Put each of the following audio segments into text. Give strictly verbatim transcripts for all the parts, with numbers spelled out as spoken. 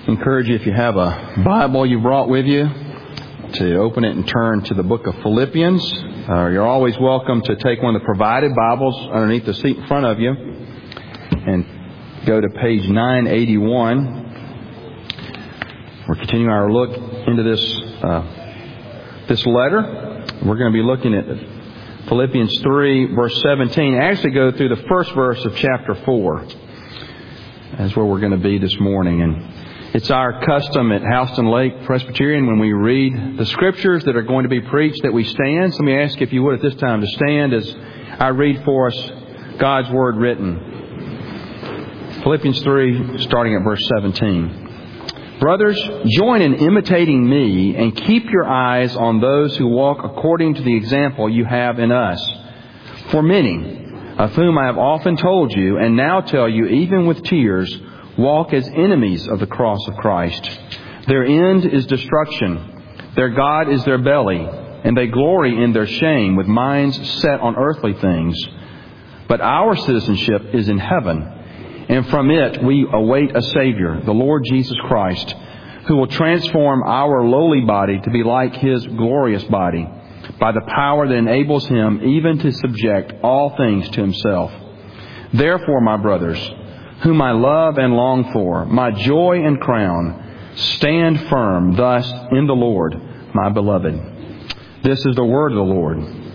encourage you, if you have a Bible you brought with you, to open it and turn to the book of Philippians. Uh, you're always welcome to take one of the provided Bibles underneath the seat in front of you and go to page nine eighty-one. We're continuing our look into this uh, this letter. We're going to be looking at Philippians three, verse seventeen. Actually go through the first verse of chapter four. That's where we're going to be this morning. And it's our custom at Houston Lake Presbyterian, when we read the Scriptures that are going to be preached, that we stand. So let me ask, if you would, at this time to stand as I read for us God's Word written. Philippians three, starting at verse seventeen. Brothers, join in imitating me and keep your eyes on those who walk according to the example you have in us. For many, of whom I have often told you, and now tell you even with tears, walk as enemies of the cross of Christ. Their end is destruction. Their God is their belly, and they glory in their shame with minds set on earthly things. But our citizenship is in heaven, and from it we await a Savior, the Lord Jesus Christ, who will transform our lowly body to be like His glorious body, by the power that enables Him even to subject all things to Himself. Therefore, my brothers, whom I love and long for, my joy and crown, stand firm thus in the Lord, my beloved. This is the word of the Lord.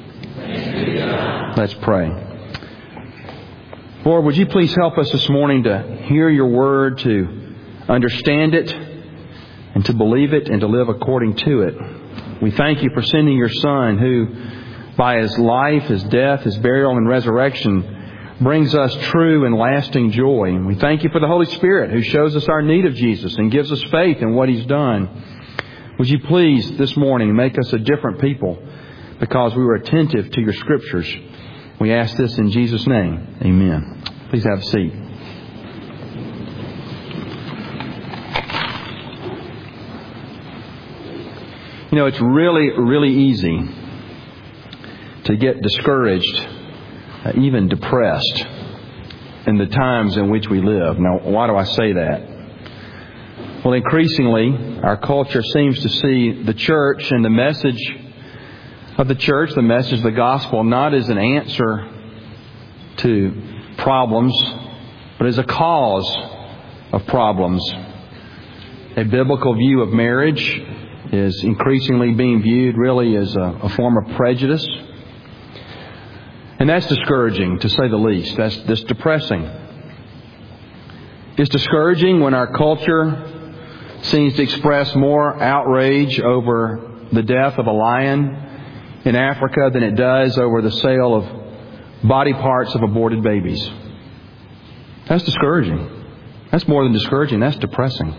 Let's pray. Lord, would you please help us this morning to hear your word, to understand it, and to believe it, and to live according to it. We thank you for sending your Son, who by His life, His death, His burial, and resurrection brings us true and lasting joy. And we thank you for the Holy Spirit, who shows us our need of Jesus and gives us faith in what He's done. Would you please this morning make us a different people, because we were attentive to your Scriptures. We ask this in Jesus' name. Amen. Please have a seat. You know, it's really, really easy to get discouraged, uh, even depressed, in the times in which we live. Now, why do I say that? Well, increasingly, our culture seems to see the church and the message of the church, the message of the gospel, not as an answer to problems, but as a cause of problems. A biblical view of marriage is increasingly being viewed really as a, a form of prejudice. And that's discouraging, to say the least. That's, that's depressing. It's discouraging when our culture seems to express more outrage over the death of a lion in Africa than it does over the sale of body parts of aborted babies. That's discouraging. That's more than discouraging. That's depressing.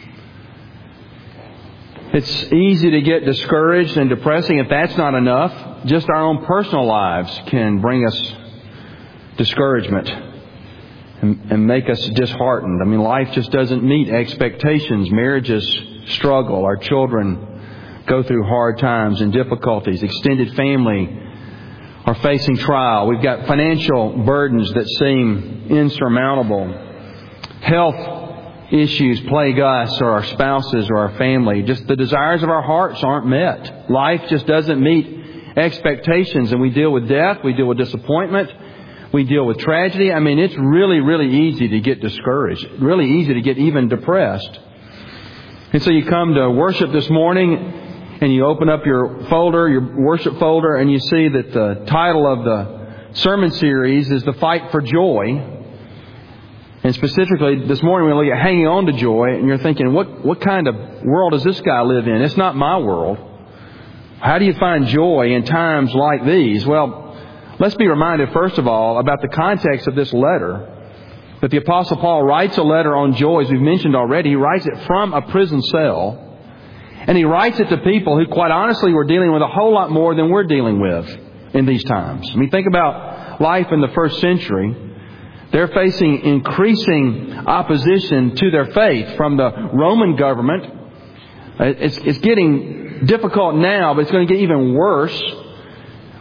It's easy to get discouraged and depressing. If that's not enough, just our own personal lives can bring us discouragement and, and make us disheartened. I mean, life just doesn't meet expectations. Marriages struggle. Our children go through hard times and difficulties. Extended family are facing trial. We've got financial burdens that seem insurmountable. Health issues plague us or our spouses or our family. Just the desires of our hearts aren't met. Life just doesn't meet expectations, and we deal with death, we deal with disappointment, we deal with tragedy. I mean, it's really, really easy to get discouraged, really easy to get even depressed. And so you come to worship this morning and you open up your folder, your worship folder, and you see that the title of the sermon series is The Fight for Joy. And specifically, this morning we look at hanging on to joy, and you're thinking, what, what kind of world does this guy live in? It's not my world. How do you find joy in times like these? Well, let's be reminded, first of all, about the context of this letter. That the Apostle Paul writes a letter on joy, as we've mentioned already. He writes it from a prison cell. And he writes it to people who, quite honestly, were dealing with a whole lot more than we're dealing with in these times. I mean, think about life in the first century. They're facing increasing opposition to their faith from the Roman government. It's, it's getting difficult now, but it's going to get even worse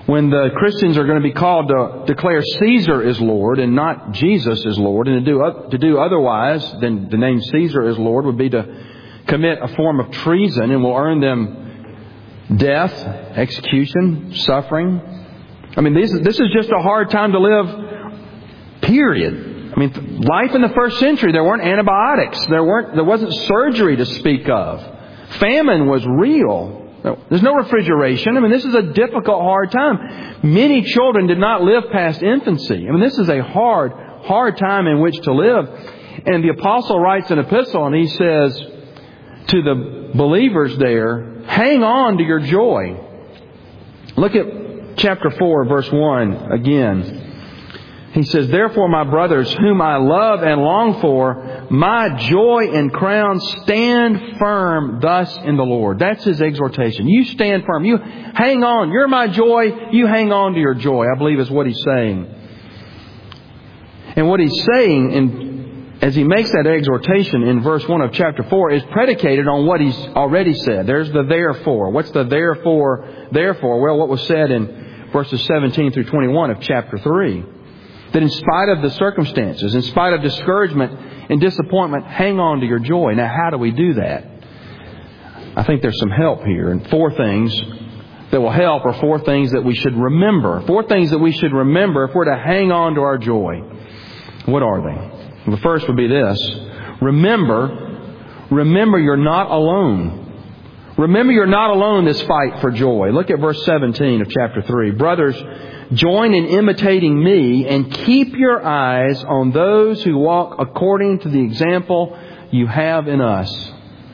When the Christians are going to be called to declare Caesar is Lord and not Jesus is Lord, and to do, to do otherwise than the name Caesar is Lord would be to commit a form of treason and will earn them death, execution, suffering. I mean, this, this is just a hard time to live, period. I mean, life in the first century, there weren't antibiotics. There weren't, there wasn't surgery to speak of. Famine was real. There's no refrigeration. I mean, this is a difficult, hard time. Many children did not live past infancy. I mean, this is a hard, hard time in which to live. And the apostle writes an epistle and he says to the believers there, hang on to your joy. Look at chapter four, verse one again. He says, therefore, my brothers, whom I love and long for, my joy and crown, stand firm thus in the Lord. That's his exhortation. You stand firm. You hang on. You're my joy. You hang on to your joy, I believe is what he's saying. And what he's saying in, as he makes that exhortation in verse one of chapter four is predicated on what he's already said. There's the therefore. What's the therefore? Therefore, well, what was said in verses seventeen through twenty-one of chapter three. That in spite of the circumstances, in spite of discouragement and disappointment, hang on to your joy. Now, how do we do that? I think there's some help here. And four things that will help are four things that we should remember. Four things that we should remember if we're to hang on to our joy. What are they? The first would be this. Remember, remember you're not alone. Remember you're not alone in this fight for joy. Look at verse seventeen of chapter three. Brothers, join in imitating me and keep your eyes on those who walk according to the example you have in us.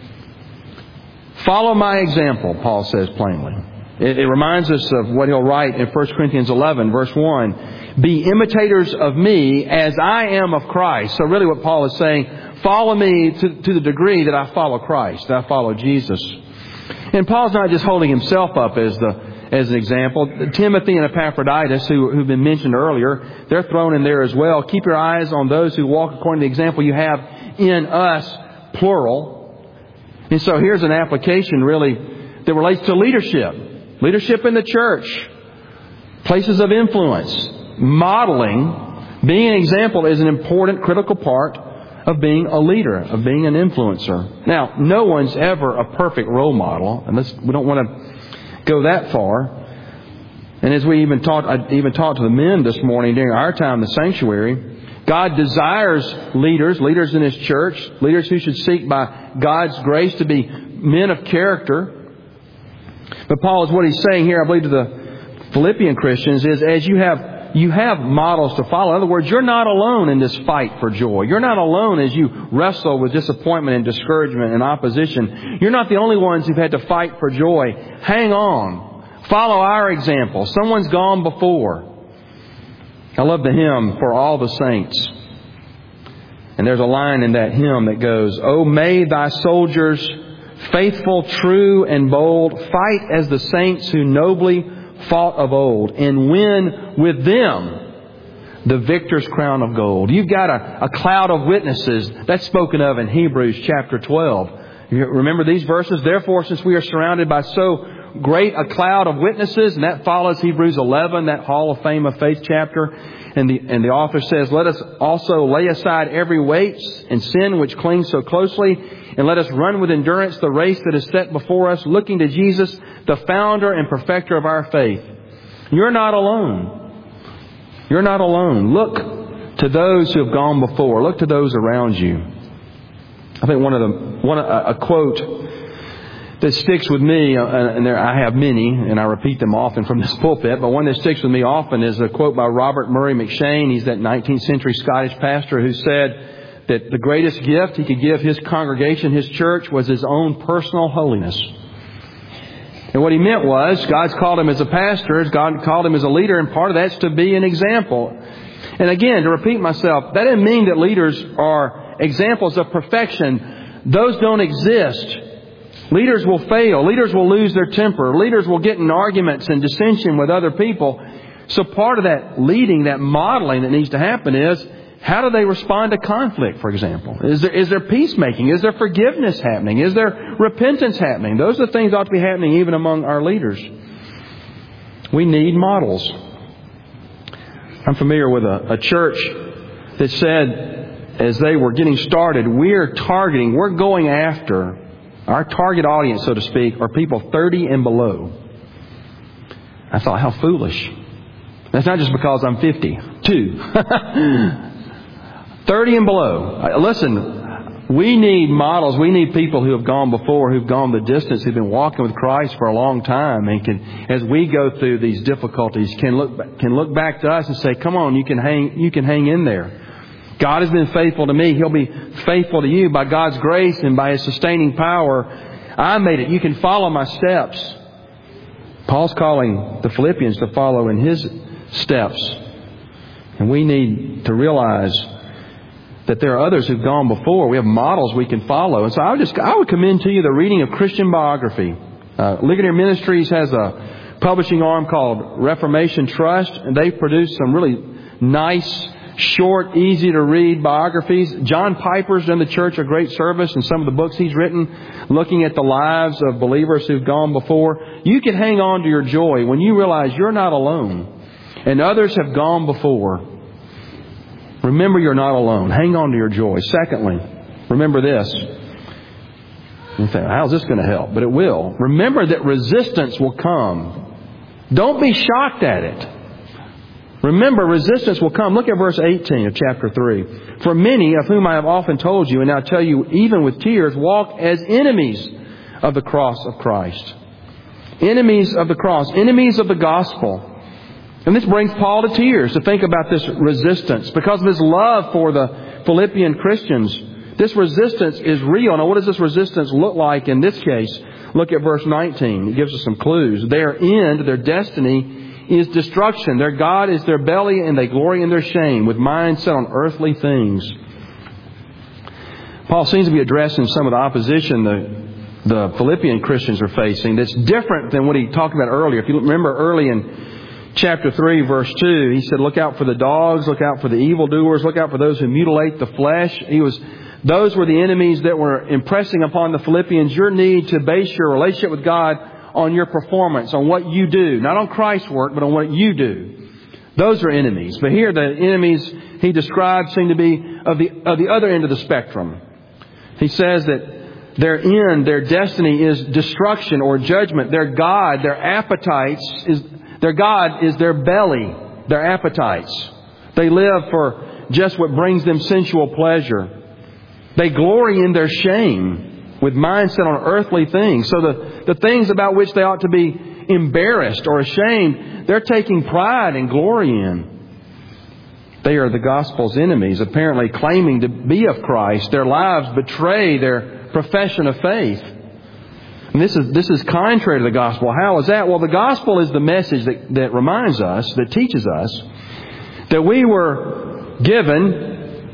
Follow my example, Paul says plainly. It, it reminds us of what he'll write in First Corinthians eleven, verse one. Be imitators of me as I am of Christ. So really what Paul is saying, follow me to, to the degree that I follow Christ, that I follow Jesus. And Paul's not just holding himself up as the As an example, Timothy and Epaphroditus, who, who've been mentioned earlier, they're thrown in there as well. Keep your eyes on those who walk according to the example you have in us, plural. And so here's an application really that relates to leadership. Leadership in the church. Places of influence. Modeling. Being an example is an important, critical part of being a leader, of being an influencer. Now, no one's ever a perfect role model. And let's, we don't want to go that far. And as we even talked, I even talked to the men this morning during our time in the sanctuary, God desires leaders, leaders in His church, leaders who should seek by God's grace to be men of character. But Paul is what he's saying here, I believe, to the Philippian Christians is as you have you have models to follow. In other words, you're not alone in this fight for joy. You're not alone as you wrestle with disappointment and discouragement and opposition. You're not the only ones who've had to fight for joy. Hang on. Follow our example. Someone's gone before. I love the hymn, For All the Saints. And there's a line in that hymn that goes, Oh, may thy soldiers, faithful, true, and bold, fight as the saints who nobly fought of old, and win with them the victor's crown of gold. You've got a, a cloud of witnesses. That's spoken of in Hebrews chapter twelve. You remember these verses? Therefore, since we are surrounded by so great a cloud of witnesses, and that follows Hebrews eleven, that Hall of Fame of Faith chapter. And the, and the author says, let us also lay aside every weight and sin which clings so closely, and let us run with endurance the race that is set before us, looking to Jesus, the founder and perfecter of our faith. You're not alone. You're not alone. Look to those who have gone before. Look to those around you. I think one of the one a, a quote that sticks with me, uh, and there I have many, and I repeat them often from this pulpit, but one that sticks with me often is a quote by Robert Murray McCheyne. He's that nineteenth century Scottish pastor who said that the greatest gift he could give his congregation, his church, was his own personal holiness. And what he meant was, God's called him as a pastor, God called him as a leader, and part of that's to be an example. And again, to repeat myself, that doesn't mean that leaders are examples of perfection. Those don't exist. Leaders will fail. Leaders will lose their temper. Leaders will get in arguments and dissension with other people. So part of that leading, that modeling that needs to happen is, how do they respond to conflict, for example? Is there, is there peacemaking? Is there forgiveness happening? Is there repentance happening? Those are the things that ought to be happening even among our leaders. We need models. I'm familiar with a, a church that said, as they were getting started, we're targeting, we're going after, our target audience, so to speak, are people thirty and below. I thought, how foolish. That's not just because I'm fifty-two. thirty and below. Listen, we need models. We need people who have gone before, who've gone the distance, who've been walking with Christ for a long time, and can, as we go through these difficulties, can look can look back to us and say, "Come on, you can hang you can hang in there. God has been faithful to me. He'll be faithful to you by God's grace and by His sustaining power. I made it. You can follow my steps." Paul's calling the Philippians to follow in his steps. And we need to realize that there are others who've gone before. We have models we can follow. And so I would just I would commend to you the reading of Christian biography. Uh, Ligonier Ministries has a publishing arm called Reformation Trust, and they've produced some really nice, short, easy to read biographies. John Piper's done the church a great service in some of the books he's written, looking at the lives of believers who've gone before. You can hang on to your joy when you realize you're not alone and others have gone before. Remember, you're not alone. Hang on to your joy. Secondly, remember this. You think, how's this going to help? But it will. Remember that resistance will come. Don't be shocked at it. Remember, resistance will come. Look at verse eighteen of chapter three. For many, of whom I have often told you, and now tell you even with tears, walk as enemies of the cross of Christ. Enemies of the cross. Enemies of the gospel. And this brings Paul to tears to think about this resistance. Because of his love for the Philippian Christians, this resistance is real. Now, what does this resistance look like in this case? Look at verse nineteen. It gives us some clues. Their end, their destiny, is destruction. Their God is their belly, and they glory in their shame, with minds set on earthly things. Paul seems to be addressing some of the opposition the, the Philippian Christians are facing that's different than what he talked about earlier. If you remember early in chapter three, verse two, he said, look out for the dogs, look out for the evildoers, look out for those who mutilate the flesh. He was, those were the enemies that were impressing upon the Philippians your need to base your relationship with God on your performance, on what you do. Not on Christ's work, but on what you do. Those are enemies. But here the enemies he described seem to be of the of the other end of the spectrum. He says that their end, their destiny is destruction or judgment. Their God, their appetites, is their God is their belly, their appetites. They live for just what brings them sensual pleasure. They glory in their shame, with minds set on earthly things. So the, the things about which they ought to be embarrassed or ashamed, they're taking pride and glory in. They are the gospel's enemies, apparently claiming to be of Christ. Their lives betray their profession of faith. And this is, this is contrary to the gospel. How is that? Well, the gospel is the message that, that reminds us, that teaches us, that we were given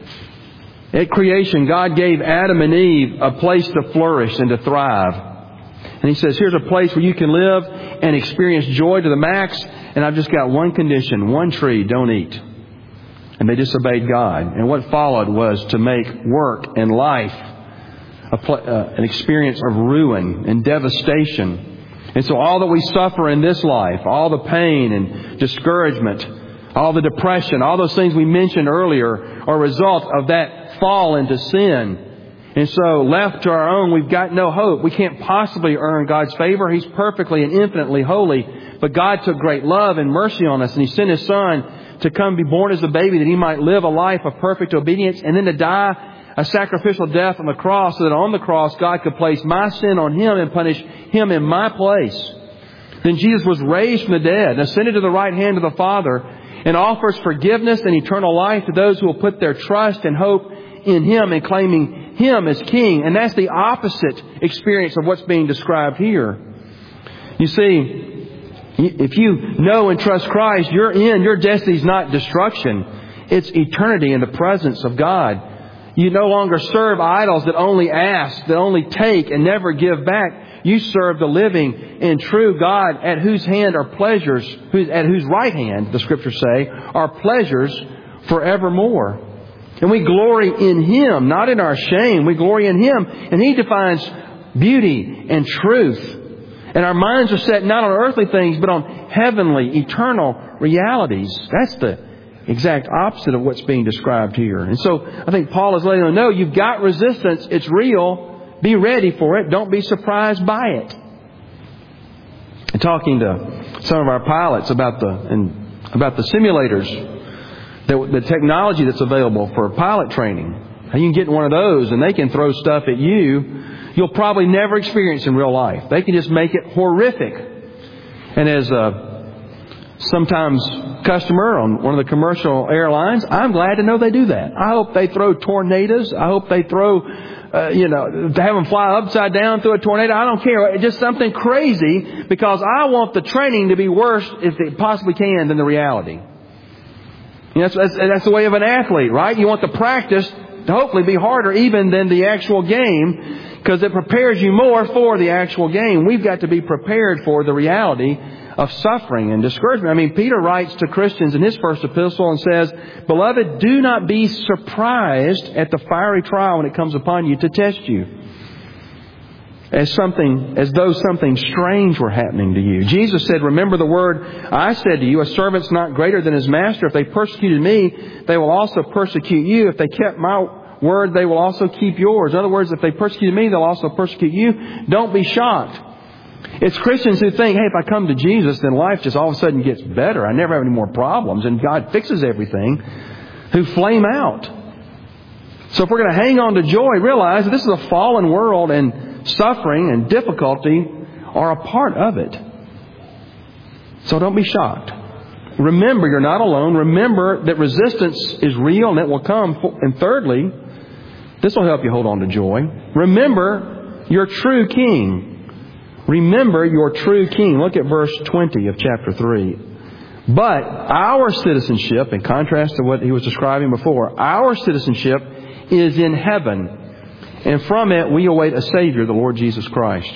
at creation. God gave Adam and Eve a place to flourish and to thrive. And He says, here's a place where you can live and experience joy to the max. And I've just got one condition, one tree, don't eat. And they disobeyed God. And what followed was to make work and life a pl- uh, an experience of ruin and devastation. And so all that we suffer in this life, all the pain and discouragement, all the depression, all those things we mentioned earlier are a result of that fall into sin. And so left to our own, we've got no hope. We can't possibly earn God's favor. He's perfectly and infinitely holy. But God took great love and mercy on us, and He sent His Son to come be born as a baby that He might live a life of perfect obedience, and then to die a sacrificial death on the cross, so that on the cross God could place my sin on Him and punish Him in my place. Then Jesus was raised from the dead and ascended to the right hand of the Father, and offers forgiveness and eternal life to those who will put their trust and hope in Him and claiming Him as King. And that's the opposite experience of what's being described here. You see, if you know and trust Christ, your end, your destiny is not destruction. It's eternity in the presence of God. You no longer serve idols that only ask, that only take and never give back. You serve the living and true God, at whose hand are pleasures, at whose right hand, the Scriptures say, are pleasures forevermore. And we glory in Him, not in our shame. We glory in Him. And He defines beauty and truth. And our minds are set not on earthly things, but on heavenly, eternal realities. That's the exact opposite of what's being described here. And so I think Paul is letting them know, you've got resistance. It's real. Be ready for it. Don't be surprised by it. And talking to some of our pilots about the and about the simulators, the, the technology that's available for pilot training. How you can get in one of those and they can throw stuff at you you'll probably never experience in real life. They can just make it horrific. And as a sometimes customer on one of the commercial airlines, I'm glad to know they do that. I hope they throw tornadoes. I hope they throw, uh, you know, to have them fly upside down through a tornado. I don't care. It's just something crazy because I want the training to be worse if it possibly can than the reality. You know, that's, that's, that's the way of an athlete, right? You want the practice to hopefully be harder even than the actual game because it prepares you more for the actual game. We've got to be prepared for the reality of suffering and discouragement. I mean, Peter writes to Christians in his first epistle and says, "Beloved, do not be surprised at the fiery trial when it comes upon you to test you, as something, as though something strange were happening to you." Jesus said, "Remember the word I said to you, a servant's not greater than his master. If they persecuted me, they will also persecute you. If they kept my word, they will also keep yours." In other words, if they persecuted me, they'll also persecute you. Don't be shocked. It's Christians who think, hey, if I come to Jesus, then life just all of a sudden gets better. I never have any more problems and God fixes everything, who flame out. So if we're going to hang on to joy, realize that this is a fallen world and suffering and difficulty are a part of it. So don't be shocked. Remember, you're not alone. Remember that resistance is real and it will come. And thirdly, this will help you hold on to joy. Remember your true King. Remember your true King. Look at verse twenty of chapter three. But our citizenship, in contrast to what he was describing before, our citizenship is in heaven. And from it we await a Savior, the Lord Jesus Christ.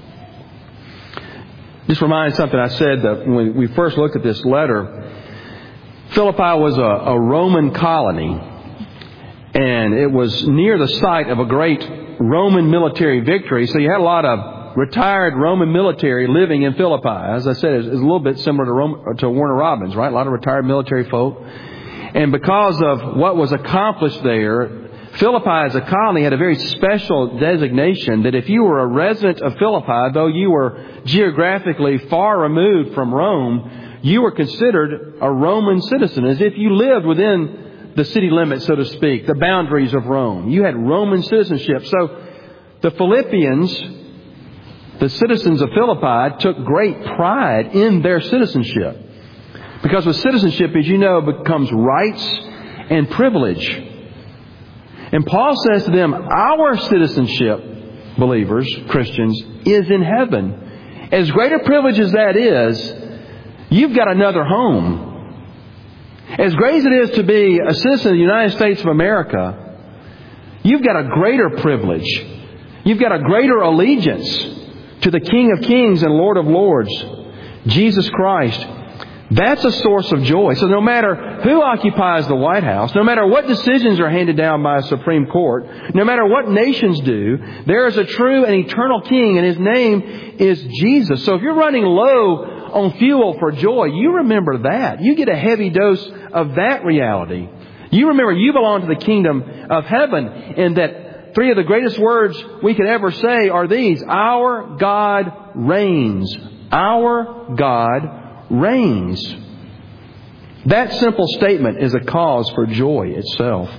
Just remind something I said that when we first looked at this letter, Philippi was a, a Roman colony. And it was near the site of a great Roman military victory. So you had a lot of retired Roman military living in Philippi. As I said, it's a little bit similar to, Rome, to Warner Robins, right? A lot of retired military folk. And because of what was accomplished there, Philippi as a colony had a very special designation that if you were a resident of Philippi, though you were geographically far removed from Rome, you were considered a Roman citizen, as if you lived within the city limits, so to speak, the boundaries of Rome. You had Roman citizenship. So the Philippians, the citizens of Philippi, took great pride in their citizenship. Because with citizenship, as you know, becomes rights and privilege. And Paul says to them, our citizenship, believers, Christians, is in heaven. As great a privilege as that is, you've got another home. As great as it is to be a citizen of the United States of America, you've got a greater privilege. You've got a greater allegiance to the King of Kings and Lord of Lords, Jesus Christ. That's a source of joy. So no matter who occupies the White House, no matter what decisions are handed down by a Supreme Court, no matter what nations do, there is a true and eternal King, and His name is Jesus. So if you're running low on fuel for joy, you remember that. You get a heavy dose of that reality. You remember you belong to the kingdom of heaven, and that three of the greatest words we could ever say are these: our God reigns. Our God reigns. That simple statement is a cause for joy itself.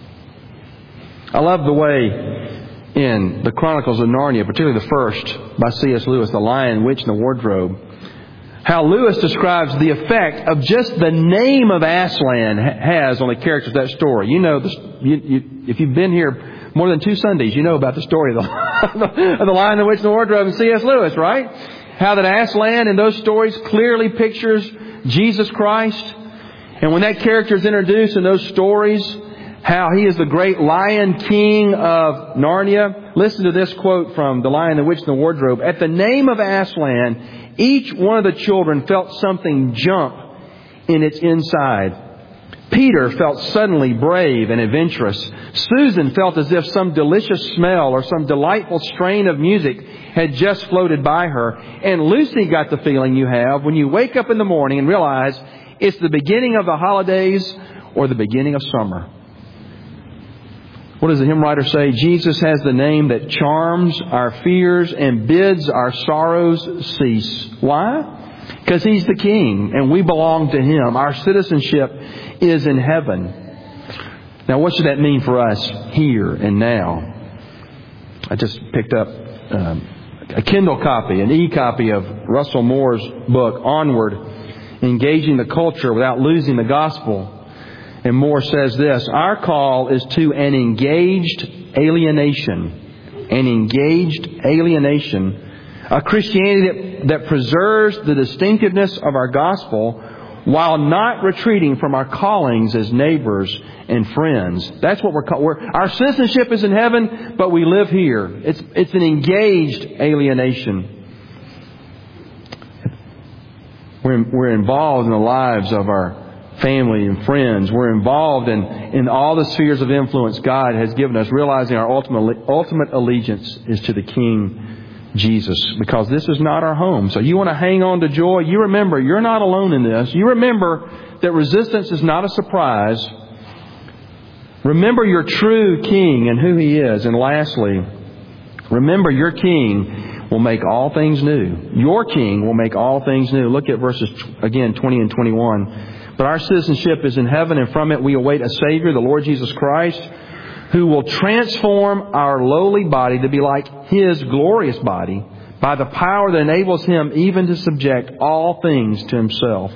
I love the way in the Chronicles of Narnia, particularly the first by C S Lewis, The Lion, Witch, and the Wardrobe, how Lewis describes the effect of just the name of Aslan has on the characters of that story. You know, this, you, you, if you've been here more than two Sundays, you know about the story of the, of the Lion, the Witch, and the Wardrobe and C S Lewis, right? How that Aslan in those stories clearly pictures Jesus Christ. And when that character is introduced in those stories, how he is the great Lion King of Narnia. Listen to this quote from The Lion, the Witch, and the Wardrobe. At the name of Aslan, each one of the children felt something jump in its inside. Peter felt suddenly brave and adventurous. Susan felt as if some delicious smell or some delightful strain of music had just floated by her. And Lucy got the feeling you have when you wake up in the morning and realize it's the beginning of the holidays or the beginning of summer. What does the hymn writer say? Jesus has the name that charms our fears and bids our sorrows cease. Why? Because He's the King and we belong to Him. Our citizenship is in heaven. Now, what should that mean for us here and now? I just picked up um, a Kindle copy, an e-copy of Russell Moore's book, Onward, Engaging the Culture Without Losing the Gospel. And Moore says this: our call is to an engaged alienation. An engaged alienation. A Christianity that, that preserves the distinctiveness of our gospel while not retreating from our callings as neighbors and friends. That's what we're called. We're, our citizenship is in heaven, but we live here. It's, it's an engaged alienation. We're, we're involved in the lives of our family and friends. We're involved in, in all the spheres of influence God has given us, realizing our ultimate, ultimate allegiance is to the King Jesus, because this is not our home. So you want to hang on to joy. You remember you're not alone in this. You remember that resistance is not a surprise. Remember your true King and who He is. And lastly, remember your King will make all things new. Your King will make all things new. Look at verses, again, twenty and twenty-one. But our citizenship is in heaven, and from it we await a Savior, the Lord Jesus Christ, who will transform our lowly body to be like His glorious body by the power that enables Him even to subject all things to Himself.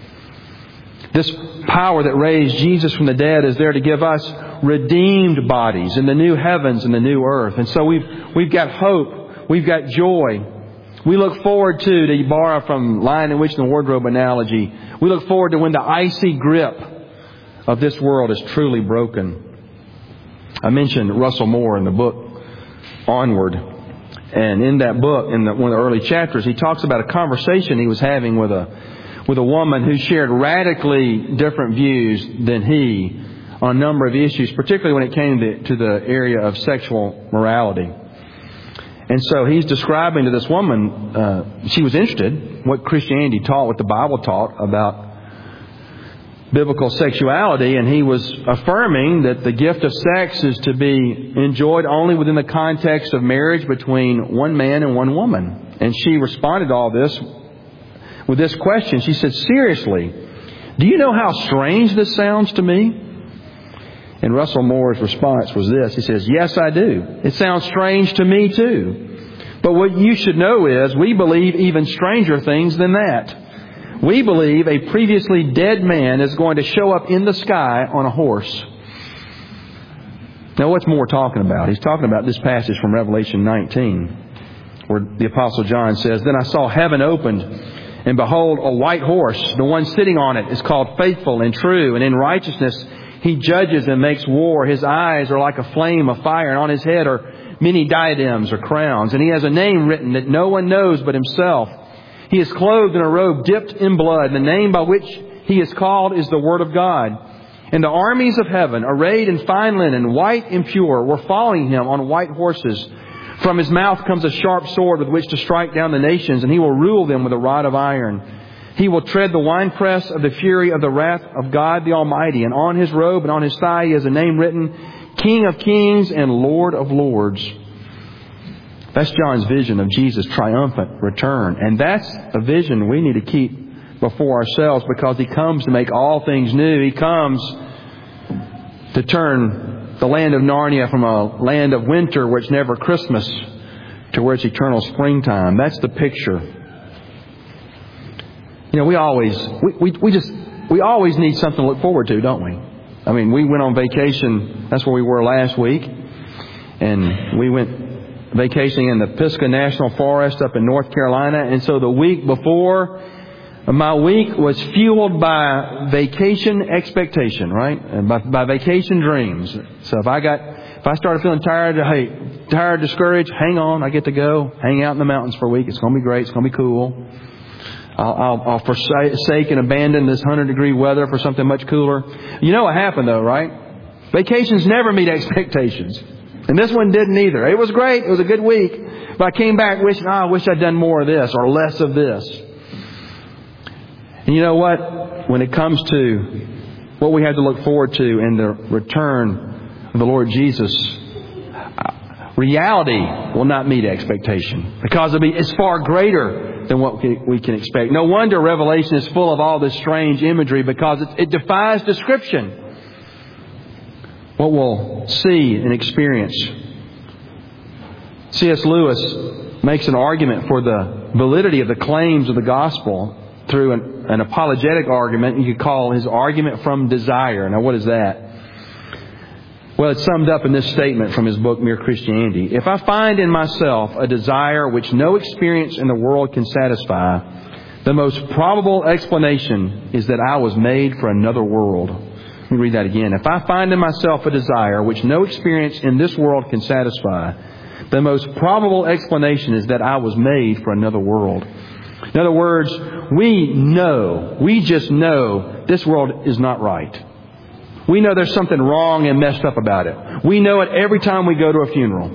This power that raised Jesus from the dead is there to give us redeemed bodies in the new heavens and the new earth. And so we've we've got hope. We've got joy. We look forward to, to borrow from Lion and Witch in the Wardrobe analogy, we look forward to when the icy grip of this world is truly broken. I mentioned Russell Moore in the book Onward. And in that book, in the, one of the early chapters, he talks about a conversation he was having with a with a woman who shared radically different views than he on a number of issues, particularly when it came to, to the area of sexual morality. And so he's describing to this woman, uh, she was interested what Christianity taught, what the Bible taught about biblical sexuality, and he was affirming that the gift of sex is to be enjoyed only within the context of marriage between one man and one woman. And she responded to all this with this question. She said, seriously, do you know how strange this sounds to me? And Russell Moore's response was this. He says, yes, I do. It sounds strange to me too. But what you should know is we believe even stranger things than that. We believe a previously dead man is going to show up in the sky on a horse. Now, what's Moore talking about? He's talking about this passage from Revelation nineteen, where the Apostle John says, then I saw heaven opened, and behold, a white horse. The one sitting on it is called Faithful and True, and in righteousness He judges and makes war. His eyes are like a flame of fire, and on His head are many diadems or crowns. And He has a name written that no one knows but Himself. He is clothed in a robe dipped in blood. The name by which He is called is the Word of God. And the armies of heaven, arrayed in fine linen, white and pure, were following Him on white horses. From His mouth comes a sharp sword with which to strike down the nations, and He will rule them with a rod of iron. He will tread the winepress of the fury of the wrath of God the Almighty. And on His robe and on His thigh He has a name written, King of Kings and Lord of Lords. That's John's vision of Jesus' triumphant return. And that's a vision we need to keep before ourselves, because He comes to make all things new. He comes to turn the land of Narnia from a land of winter where it's never Christmas to where it's eternal springtime. That's the picture. You know, we always, we, we, we just, we always need something to look forward to, don't we? I mean, we went on vacation. That's where we were last week. And we went vacationing in the Pisgah National Forest up in North Carolina. And so the week before, my week was fueled by vacation expectation, right? And by, by vacation dreams. So if I got, if I started feeling tired, hey, tired, discouraged, hang on, I get to go hang out in the mountains for a week. It's going to be great. It's going to be cool. I'll, I'll, I'll forsake and abandon this one hundred degree weather for something much cooler. You know what happened though, right? Vacations never meet expectations. And this one didn't either. It was great. It was a good week. But I came back wishing, oh, I wish I'd done more of this or less of this. And you know what? When it comes to what we have to look forward to in the return of the Lord Jesus, reality will not meet expectation because it'll be, it's far greater than what we can expect. No wonder Revelation is full of all this strange imagery because it, it defies description. What we'll see and experience. C S Lewis makes an argument for the validity of the claims of the gospel through an, an apologetic argument you could call his argument from desire. Now, what is that? Well, it's summed up in this statement from his book, Mere Christianity. If I find in myself a desire which no experience in the world can satisfy, the most probable explanation is that I was made for another world. Let me read that again. If I find in myself a desire which no experience in this world can satisfy, the most probable explanation is that I was made for another world. In other words, we know, we just know this world is not right. We know there's something wrong and messed up about it. We know it every time we go to a funeral.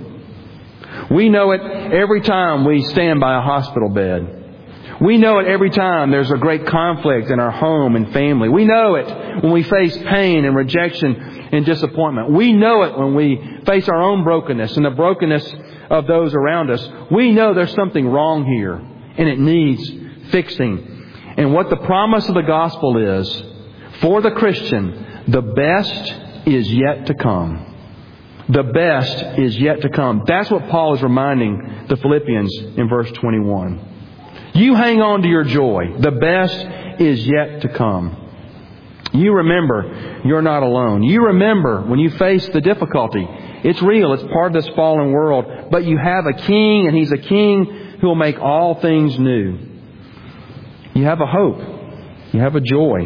We know it every time we stand by a hospital bed. We know it every time there's a great conflict in our home and family. We know it when we face pain and rejection and disappointment. We know it when we face our own brokenness and the brokenness of those around us. We know there's something wrong here and it needs fixing. And what the promise of the gospel is for the Christian, the best is yet to come. The best is yet to come. That's what Paul is reminding the Philippians in verse twenty-one. You hang on to your joy. The best is yet to come. You remember you're not alone. You remember when you face the difficulty. It's real. It's part of this fallen world. But you have a king, and He's a king who will make all things new. You have a hope. You have a joy.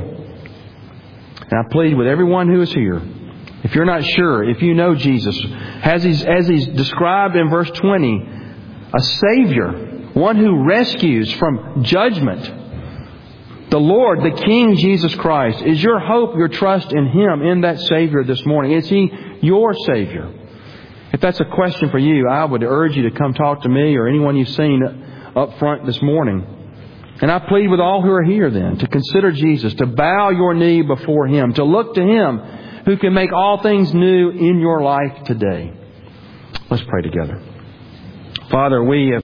And I plead with everyone who is here, if you're not sure, if you know Jesus, as he's, as he's described in verse twenty, a Savior, one who rescues from judgment. The Lord, the King Jesus Christ, is your hope, your trust in Him, in that Savior this morning? Is He your Savior? If that's a question for you, I would urge you to come talk to me or anyone you've seen up front this morning. And I plead with all who are here then to consider Jesus, to bow your knee before Him, to look to Him who can make all things new in your life today. Let's pray together. Father, we have